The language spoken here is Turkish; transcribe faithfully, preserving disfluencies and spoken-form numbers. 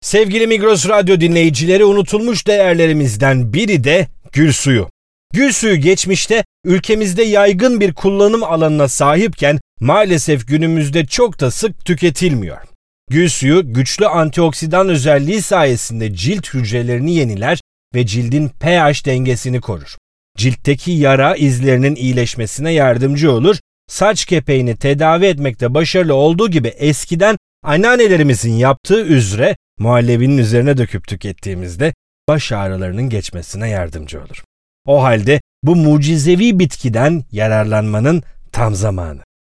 Sevgili Migros Radyo dinleyicileri, unutulmuş değerlerimizden biri de gül suyu. Gül suyu geçmişte ülkemizde yaygın bir kullanım alanına sahipken maalesef günümüzde çok da sık tüketilmiyor. Gül suyu güçlü antioksidan özelliği sayesinde cilt hücrelerini yeniler ve cildin pH dengesini korur. Ciltteki yara izlerinin iyileşmesine yardımcı olur. Saç kepeğini tedavi etmekte başarılı olduğu gibi eskiden anneannelerimizin yaptığı üzere muhallebinin üzerine döküp tükettiğimizde baş ağrılarının geçmesine yardımcı olur. O halde bu mucizevi bitkiden yararlanmanın tam zamanı.